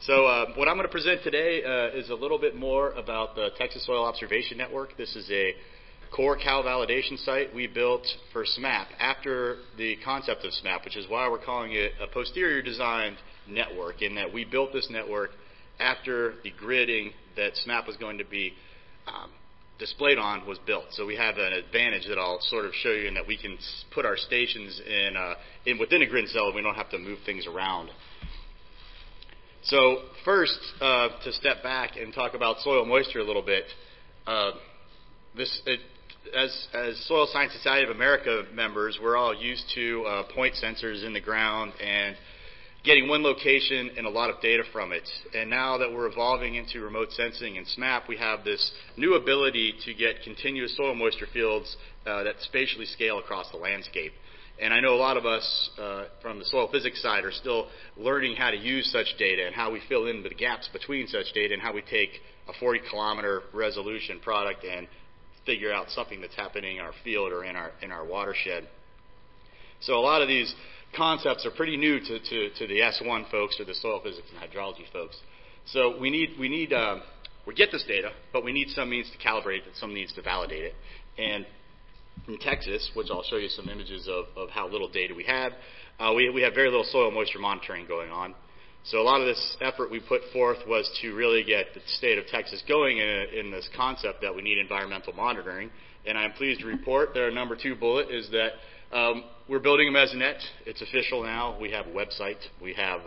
What I'm going to present today is a little bit more about the Texas Soil Observation Network. This is a core cow validation site we built for SMAP after the concept of SMAP, which is why we're calling it a posterior designed network, in that we built this network after the gridding that SMAP was going to be displayed on was built. So we have an advantage that I'll sort of show you, in that we can put our stations in within a grid cell and we don't have to move things around. So first, to step back and talk about soil moisture a little bit, as Soil Science Society of America members, we're all used to point sensors in the ground and getting one location and a lot of data from it. And now that we're evolving into remote sensing and SMAP, we have this new ability to get continuous soil moisture fields that spatially scale across the landscape. And I know a lot of us from the soil physics side are still learning how to use such data and how we fill in the gaps between such data, and how we take a 40-kilometer resolution product and figure out something that's happening in our field or in our watershed. So a lot of these concepts are pretty new to the S1 folks, or the soil physics and hydrology folks. So we get this data, but we need some means to calibrate it, some means to validate it. And in Texas, which I'll show you some images of how little data we have, we have very little soil moisture monitoring going on. So a lot of this effort we put forth was to really get the state of Texas going in this concept that we need environmental monitoring. And I'm pleased to report that our number 2 bullet is that we're building a mesonet. It's official now. We have a website. We have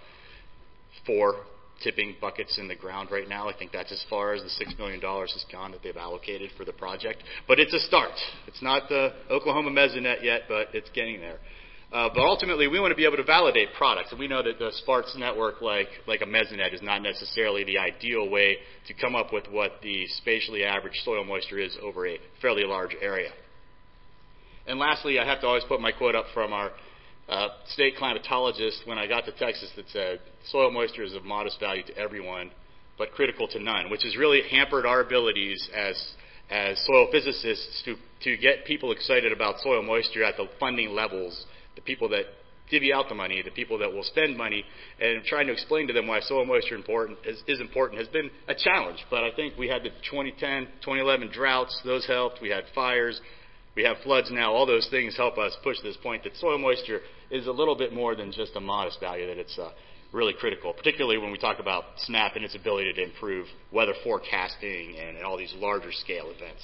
4 tipping buckets in the ground right now. I think that's as far as the $6 million has gone that they've allocated for the project. But it's a start. It's not the Oklahoma mesonet yet, but it's getting there. But ultimately, we want to be able to validate products. And we know that the Sparks network, like a mesonet, is not necessarily the ideal way to come up with what the spatially average soil moisture is over a fairly large area. And lastly, I have to always put my quote up from our state climatologist when I got to Texas, that said, soil moisture is of modest value to everyone, but critical to none, which has really hampered our abilities as soil physicists to get people excited about soil moisture at the funding levels, the people that divvy out the money, the people that will spend money, and trying to explain to them why soil moisture is important has been a challenge. But I think we had the 2010, 2011 droughts. Those helped. We had fires. We have floods now. All those things help us push this point that soil moisture is a little bit more than just a modest value, that it's really critical, particularly when we talk about SMAP and its ability to improve weather forecasting and all these larger scale events.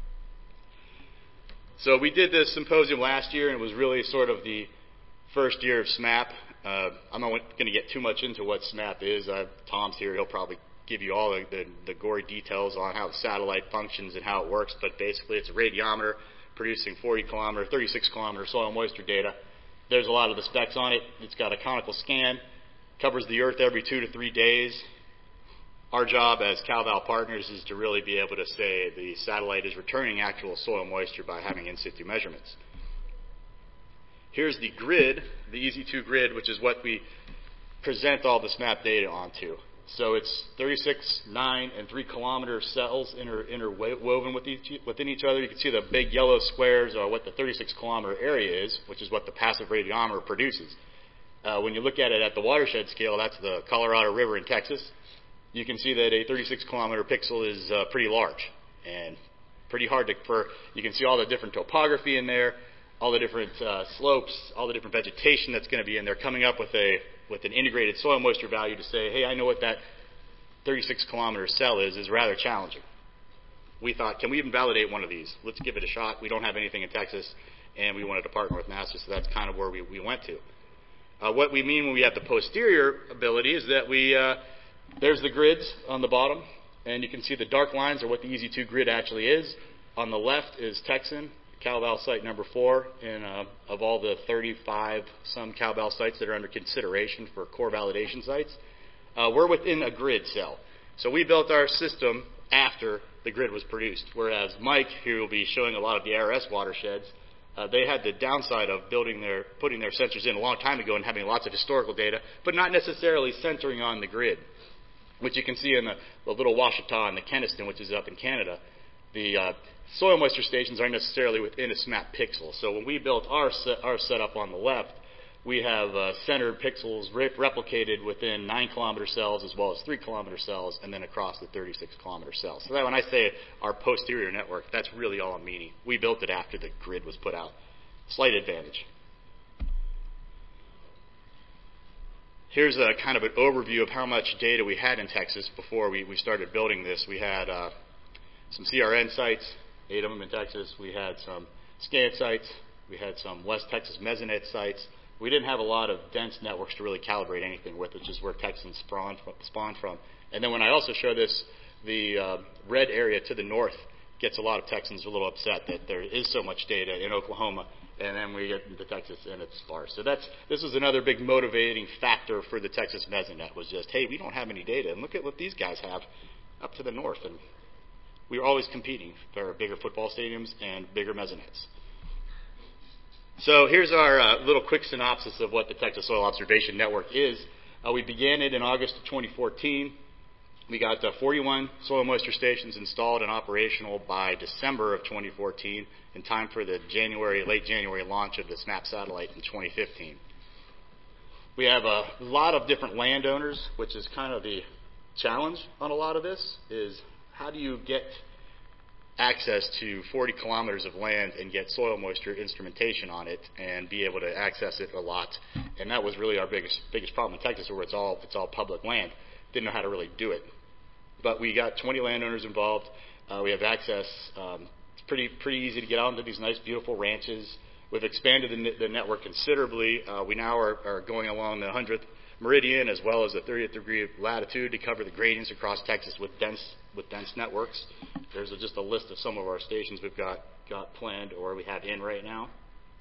So we did this symposium last year, and it was really sort of the first year of SMAP. I'm not going to get too much into what SMAP is. Tom's here. He'll probably give you all the gory details on how the satellite functions and how it works. But basically, it's a radiometer producing 40-kilometer, 36-kilometer soil moisture data. There's a lot of the specs on it. It's got a conical scan, covers the earth every 2 to 3 days. Our job as CalVal partners is to really be able to say the satellite is returning actual soil moisture by having in situ measurements. Here's the grid, the EZ2 grid, which is what we present all the SMAP data onto. So it's 36, 9, and 3-kilometer cells interwoven within each other. You can see the big yellow squares are what the 36-kilometer area is, which is what the passive radiometer produces. When you look at it at the watershed scale, that's the Colorado River in Texas. You can see that a 36-kilometer pixel is pretty large and pretty hard you can see all the different topography in there, all the different slopes, all the different vegetation that's going to be in there, coming up with an integrated soil moisture value to say, hey, I know what that 36-kilometer cell is rather challenging. We thought, can we even validate one of these? Let's give it a shot. We don't have anything in Texas, and we wanted to partner with NASA, so that's kind of where we went to. What we mean when we have the posterior ability is that there's the grids on the bottom, and you can see the dark lines are what the EZ2 grid actually is. On the left is Texan, CalVal site number 4, and of all the 35 some CalVal sites that are under consideration for core validation sites, we're within a grid cell. So we built our system after the grid was produced, whereas Mike, who will be showing a lot of the ARS watersheds, they had the downside of putting their sensors in a long time ago and having lots of historical data, but not necessarily centering on the grid, which you can see in the little Washita and the Kenaston, which is up in Canada. The soil moisture stations aren't necessarily within a SMAP pixel. So when we built our setup on the left, we have centered pixels replicated within 9-kilometer cells as well as 3-kilometer cells, and then across the 36-kilometer cells. So that when I say our posterior network, that's really all I'm meaning. We built it after the grid was put out. Slight advantage. Here's a kind of an overview of how much data we had in Texas before we started building this. We had some CRN sites, 8 of them in Texas. We had some SCANT sites. We had some West Texas Mesonet sites. We didn't have a lot of dense networks to really calibrate anything with, which is where Texans spawned from. And then when I also show this, the red area to the north gets a lot of Texans a little upset that there is so much data in Oklahoma, and then we get into Texas and it's sparse. So this was another big motivating factor for the Texas Mesonet, was just, hey, we don't have any data, and look at what these guys have up to the north. And we were always competing for bigger football stadiums and bigger Mesonets. So here's our little quick synopsis of what the Texas Soil Observation Network is. We began it in August of 2014. We got 41 soil moisture stations installed and operational by December of 2014, in time for the late January launch of the SMAP satellite in 2015. We have a lot of different landowners, which is kind of the challenge on a lot of this, is how do you get access to 40 kilometers of land and get soil moisture instrumentation on it and be able to access it a lot. And that was really our biggest problem in Texas, where it's all public land. Didn't know how to really do it. But we got 20 landowners involved. We have access. It's pretty easy to get out into these nice, beautiful ranches. We've expanded the network considerably. We now are going along the 100th meridian as well as the 30th degree of latitude to cover the gradients across Texas with dense networks. There's just a list of some of our stations we've got planned or we have in right now.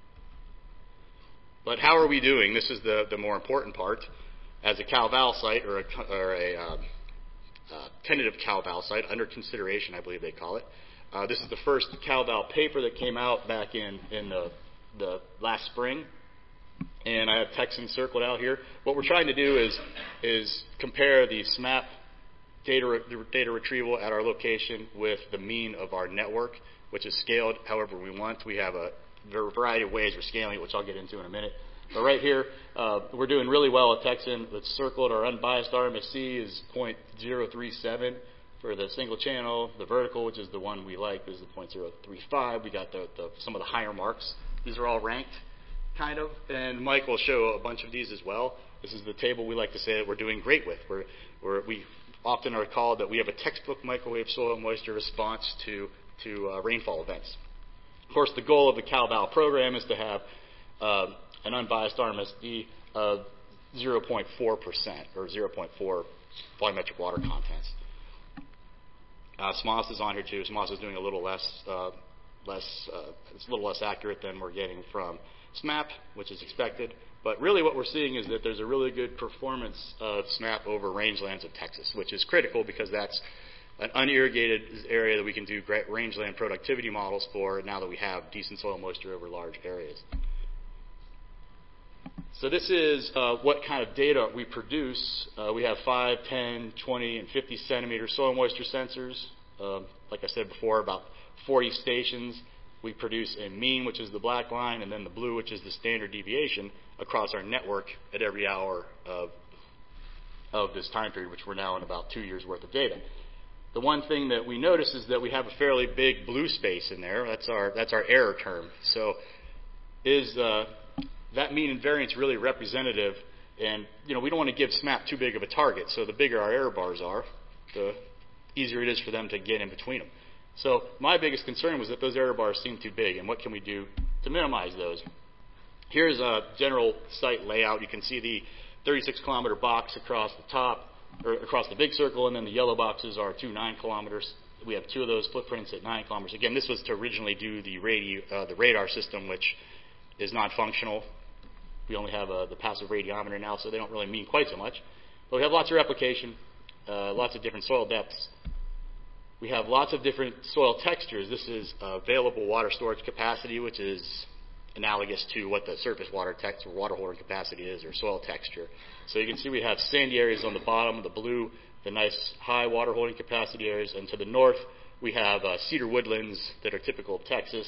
But how are we doing? This is the more important part. As a CalVal site or a tentative CalVal site, under consideration, I believe they call it. This is the first CalVal paper that came out back in the last spring, and I have Texans circled out here. What we're trying to do is compare the SMAP data retrieval at our location with the mean of our network, which is scaled however we want. We have a variety of ways we're scaling it, which I'll get into in a minute. But right here, we're doing really well at Texan. It's circled. Our unbiased RMSC is 0.037 for the single channel. The vertical, which is the one we like, is the 0.035. We got some of the higher marks. These are all ranked, kind of. And Mike will show a bunch of these as well. This is the table we like to say that we're doing great with. We often are called that we have a textbook microwave soil moisture response to rainfall events. Of course, the goal of the CalVal program is to have an unbiased RMSD of 0.4% or 0.4 volumetric water contents. SMOS is on here too. SMOS is doing a little less, it's a little less accurate than we're getting from SMAP, which is expected. But really what we're seeing is that there's a really good performance of SMAP over rangelands of Texas, which is critical because that's an unirrigated area that we can do rangeland productivity models for now that we have decent soil moisture over large areas. So this is what kind of data we produce. We have 5, 10, 20, and 50 centimeter soil moisture sensors. Like I said before, about 40 stations. We produce a mean, which is the black line, and then the blue, which is the standard deviation, across our network at every hour of this time period, which we're now in about 2 years' worth of data. The one thing that we notice is that we have a fairly big blue space in there. That's our error term. So is that mean and variance really representative? And we don't want to give SMAP too big of a target. So the bigger our error bars are, the easier it is for them to get in between them. So my biggest concern was that those error bars seemed too big, and what can we do to minimize those? Here's a general site layout. You can see the 36-kilometer box across the top, or across the big circle, and then the yellow boxes are 2 9-kilometers. We have 2 of those footprints at 9 kilometers. Again, this was to originally do the radar system, which is non-functional. We only have the passive radiometer now, so they don't really mean quite so much. But we have lots of replication, lots of different soil depths. We have lots of different soil textures. This is available water storage capacity, which is analogous to what the surface water holding capacity is, or soil texture. So you can see we have sandy areas on the bottom, the blue, the nice high water holding capacity areas, and to the north we have cedar woodlands that are typical of Texas,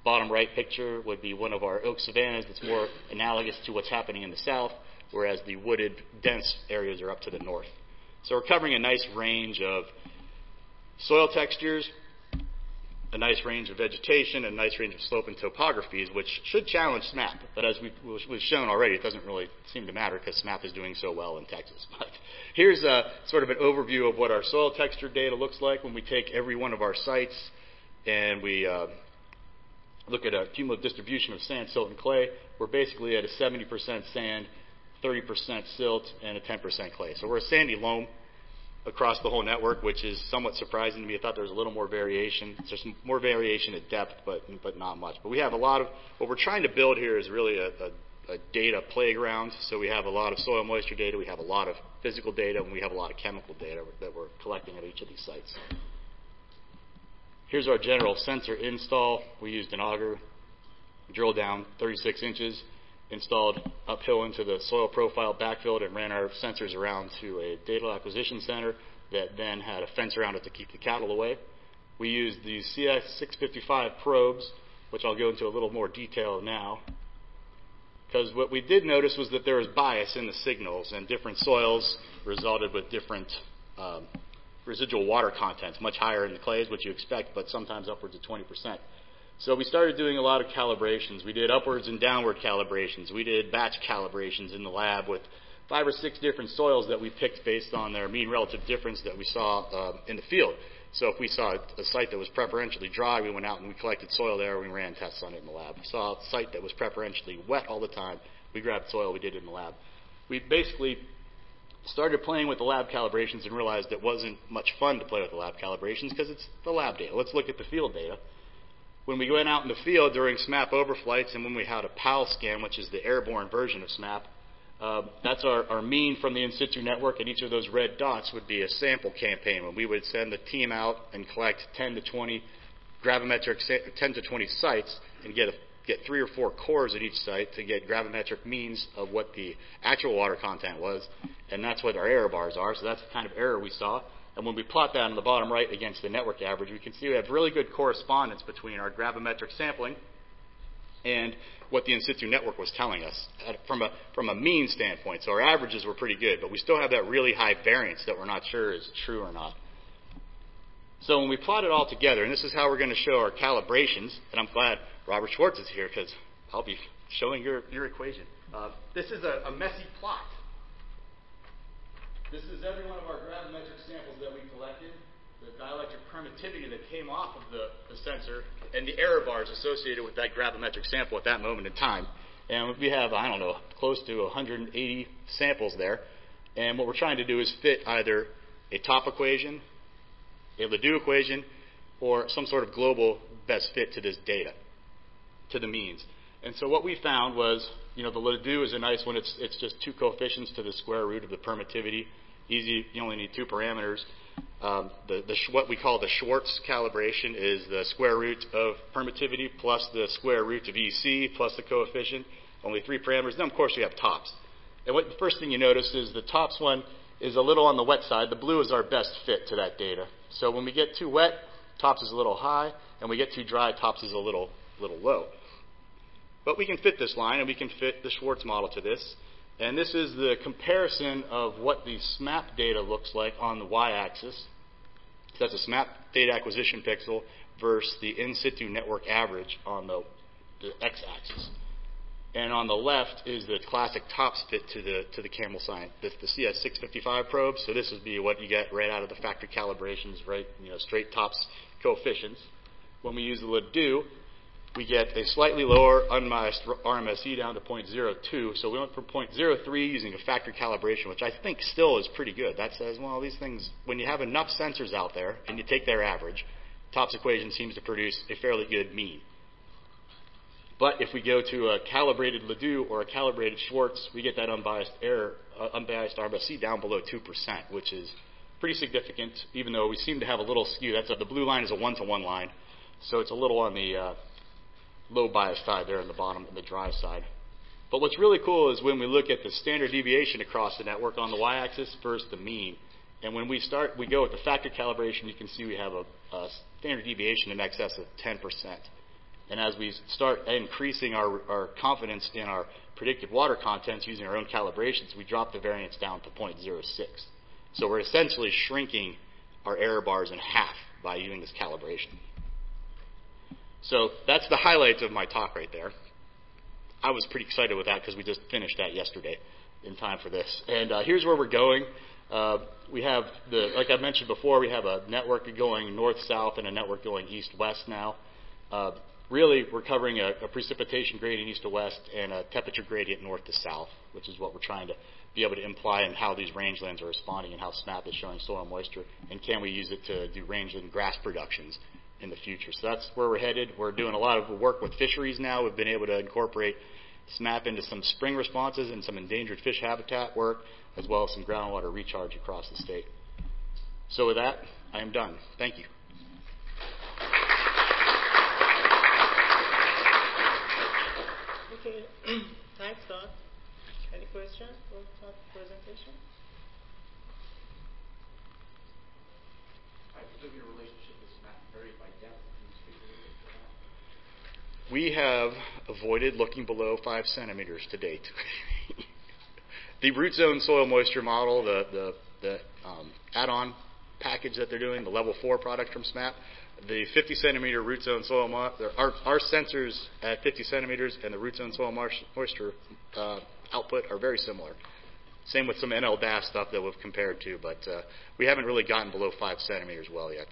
Bottom right picture would be one of our oak savannas that's more analogous to what's happening in the south, whereas the wooded, dense areas are up to the north. So we're covering a nice range of soil textures, a nice range of vegetation, and a nice range of slope and topographies, which should challenge SMAP. But as we've shown already, it doesn't really seem to matter because SMAP is doing so well in Texas. But here's a sort of an overview of what our soil texture data looks like when we take every one of our sites and we look at a cumulative distribution of sand, silt, and clay. We're basically at a 70% sand, 30% silt, and a 10% clay. So we're a sandy loam across the whole network, which is somewhat surprising to me. I thought there was a little more variation. There's some more variation at depth, but not much. But we have a lot of, what we're trying to build here is really a data playground. So we have a lot of soil moisture data, we have a lot of physical data, and we have a lot of chemical data that we're collecting at each of these sites. Here's our general sensor install. We used an auger, drilled down 36 inches, installed uphill into the soil profile, backfilled, and ran our sensors around to a data acquisition center that then had a fence around it to keep the cattle away. We used these CS655 probes, which I'll go into a little more detail now, because what we did notice was that there was bias in the signals, and different soils resulted with different residual water contents, much higher in the clays, which you expect, but sometimes upwards of 20%. So we started doing a lot of calibrations. We did upwards and downward calibrations. We did batch calibrations in the lab with 5 or 6 different soils that we picked based on their mean relative difference that we saw in the field. So if we saw a site that was preferentially dry, we went out and we collected soil there, we ran tests on it in the lab. We saw a site that was preferentially wet all the time, we grabbed soil, we did it in the lab. We basically started playing with the lab calibrations and realized it wasn't much fun to play with the lab calibrations because it's the lab data. Let's look at the field data. When we went out in the field during SMAP overflights and when we had a PAL scan, which is the airborne version of SMAP, that's our mean from the in situ network, and each of those red dots would be a sample campaign when we would send the team out and collect 10 to 20 gravimetric, 10 to 20 sites and get 3 or 4 cores at each site to get gravimetric means of what the actual water content was, and that's what our error bars are. So that's the kind of error we saw. And when we plot that on the bottom right against the network average, we can see we have really good correspondence between our gravimetric sampling and what the in situ network was telling us from a mean standpoint. So our averages were pretty good, but we still have that really high variance that we're not sure is true or not. So when we plot it all together, and this is how we're going to show our calibrations, and I'm glad Robert Schwartz is here because I'll be showing your equation. This is a messy plot. This is every one of our gravimetric samples that we collected, the dielectric permittivity that came off of the sensor, and the error bars associated with that gravimetric sample at that moment in time. And we have, I don't know, close to 180 samples there. And what we're trying to do is fit either a top equation, a Ledoux equation, or some sort of global best fit to this data, to the means. And so what we found was, the Ledoux is a nice one. It's just 2 coefficients to the square root of the permittivity. Easy, you only need 2 parameters. What we call the Schwartz calibration is the square root of permittivity plus the square root of EC plus the coefficient. Only 3 parameters. Then, of course, you have tops. And the first thing you notice is the tops one is a little on the wet side. The blue is our best fit to that data. So when we get too wet, tops is a little high, and we get too dry, tops is a little low. But we can fit this line, and we can fit the Schwartz model to this. And this is the comparison of what the SMAP data looks like on the y-axis. So that's a SMAP data acquisition pixel versus the in situ network average on the x-axis. And on the left is the classic tops fit to the Camel Sign, the CS655 probe. So this would be what you get right out of the factory calibrations, right? Straight tops coefficients. When we use the Ledoux, we get a slightly lower unbiased RMSE down to 0.02. So we went from 0.03 using a factory calibration, which I think still is pretty good. That says, well, these things, when you have enough sensors out there and you take their average, TOPS equation seems to produce a fairly good mean. But if we go to a calibrated Ledoux or a calibrated Schwartz, we get that unbiased RMSE down below 2%, which is pretty significant, even though we seem to have a little skew. The blue line is a 1-to-1 line, so it's a little on the low bias side there in the bottom, in the dry side. But what's really cool is when we look at the standard deviation across the network on the y-axis versus the mean. And when we go with the factor calibration, you can see we have a standard deviation in excess of 10%. And as we start increasing our confidence in our predicted water contents using our own calibrations, we drop the variance down to 0.06. So we're essentially shrinking our error bars in half by using this calibration. So that's the highlights of my talk right there. I was pretty excited with that because we just finished that yesterday in time for this. And here's where we're going. We have, like I mentioned before, we have a network going north-south and a network going east-west now. Really, we're covering a precipitation gradient east to west and a temperature gradient north to south, which is what we're trying to be able to imply in how these rangelands are responding and how SMAP is showing soil moisture, and can we use it to do rangeland grass productions in the future. So that's where we're headed. We're doing a lot of work with fisheries now. We've been able to incorporate SMAP into some spring responses and some endangered fish habitat work, as well as some groundwater recharge across the state. So with that, I am done. Thank you. Okay, thanks, Todd. Any questions for Todd's presentation? I presume your relationship with SMAP varies by depth. Can you speak a little bit to that? We have avoided looking below 5 centimeters to date. The root zone soil moisture model, the add-on package that they're doing, the level 4 product from SMAP, the 50 centimeter root zone soil our sensors at 50 centimeters and the root zone soil moisture output are very similar. Same with some NLDAS stuff that we've compared to, but we haven't really gotten below 5 centimeters well yet.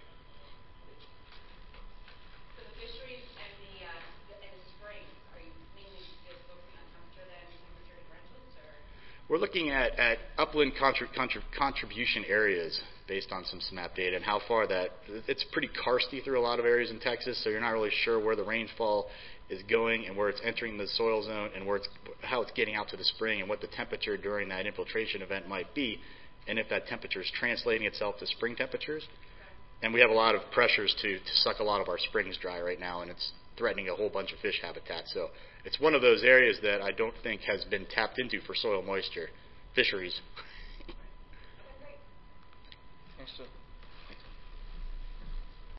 So the fisheries and the springs, are you mainly just focusing on temperature then, temperature differentials, or? We're looking at upland contribution areas based on some SMAP data and how far that, it's pretty karsty through a lot of areas in Texas, so you're not really sure where the rainfall is going and where it's entering the soil zone and how it's getting out to the spring and what the temperature during that infiltration event might be, and if that temperature is translating itself to spring temperatures. And we have a lot of pressures to suck a lot of our springs dry right now, and it's threatening a whole bunch of fish habitat. So it's one of those areas that I don't think has been tapped into for soil moisture fisheries. Thanks, sir.